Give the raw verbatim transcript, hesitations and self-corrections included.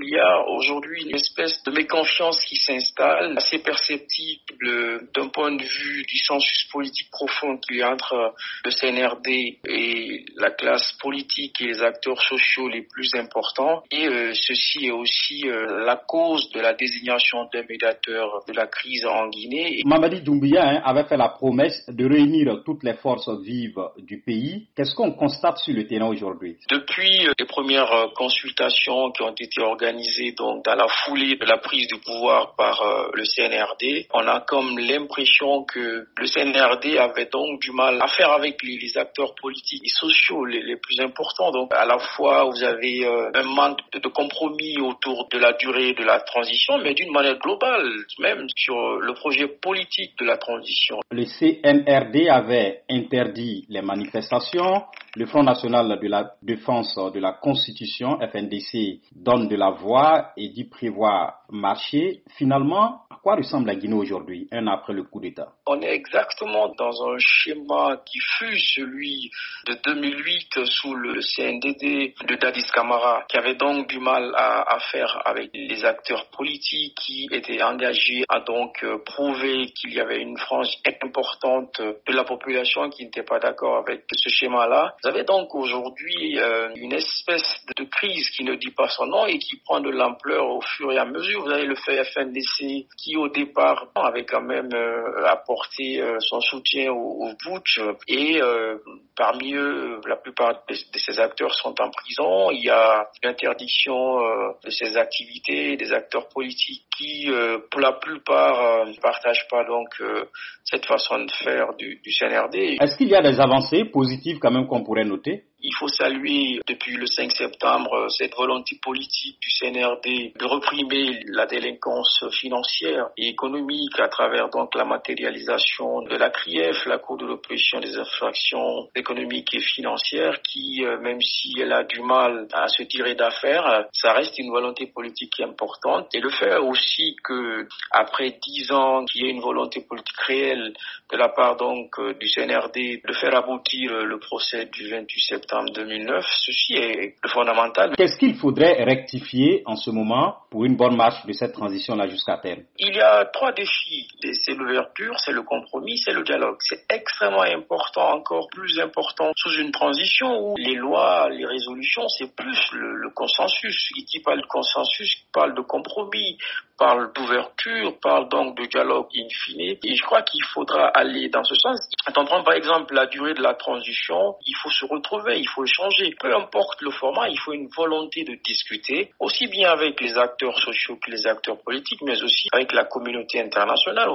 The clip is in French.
Il y a aujourd'hui une espèce de méconfiance qui s'installe, assez perceptible d'un point de vue du sensus politique profond qu'il y a entre le C N R D et la classe politique et les acteurs sociaux les plus importants. Et euh, ceci est aussi euh, la cause de la désignation d'un médiateur de la crise en Guinée. Mamadi Doumbouya hein, avait fait la promesse de réunir toutes les forces vives du pays. Qu'est-ce qu'on constate sur le terrain aujourd'hui? Depuis les premières consultations qui ont été organisées donc dans la foulée de la prise de pouvoir par euh, le C N R D, on a comme l'impression que le C N R D avait donc du mal à faire avec les, les acteurs politiques et sociaux les, les plus importants. Donc à la fois vous avez euh, un manque de, de compromis autour de la durée de la transition, mais d'une manière globale, même sur le projet politique de la transition. Le C N R D avait interdit les manifestations. Le Front national de la défense de la Constitution, F N D C, donne de la voix et dit prévoir marcher. Finalement, à quoi ressemble la Guinée aujourd'hui, un an après le coup d'État? On est exactement dans un schéma qui fut celui de deux mille huit sous le C N D D de Dadis Camara, qui avait donc du mal à, à faire avec les acteurs politiques qui étaient engagés à donc prouver qu'il y avait une frange importante de la population qui n'était pas d'accord avec ce schéma-là. Vous avez donc aujourd'hui euh, une espèce de crise qui ne dit pas son nom et qui prend de l'ampleur au fur et à mesure. Vous avez le F N D C qui au départ avait quand même euh, apporté euh, son soutien au, au putsch et euh, parmi eux la plupart de, de ces acteurs sont en prison. Il y a l'interdiction euh, de ces activités, des acteurs politiques qui euh, pour la plupart euh, ne partagent pas donc euh, cette façon de faire du, du C N R D. Est-ce qu'il y a des avancées positives quand même qu'on pourrait noter? Il faut saluer depuis le cinq septembre cette volonté politique du C N R D de réprimer la délinquance financière et économique à travers donc la matérialisation de la C R I E F, la Cour de l'opposition des infractions économiques et financières, qui, même si elle a du mal à se tirer d'affaire, ça reste une volonté politique importante. Et le fait aussi que après dix ans qu'il y ait une volonté politique réelle de la part donc du C N R D de faire aboutir le procès du vingt-huit septembre deux mille neuf, ceci est fondamental. Qu'est-ce qu'il faudrait rectifier en ce moment pour une bonne marche de cette transition-là jusqu'à terme? Il y a trois défis. C'est l'ouverture, c'est le compromis, c'est le dialogue. C'est extrêmement important, encore plus important sous une transition où les lois, les résolutions, c'est plus le, le consensus. Qui parle de consensus, parle de compromis, parle d'ouverture, parle donc de dialogue in fine. Et je crois qu'il faudra aller dans ce sens. Quand on prend par exemple la durée de la transition, il faut se retrouver, il faut échanger. Peu importe le format, il faut une volonté de discuter, aussi bien avec les acteurs sociaux que les acteurs politiques, mais aussi avec la communauté internationale.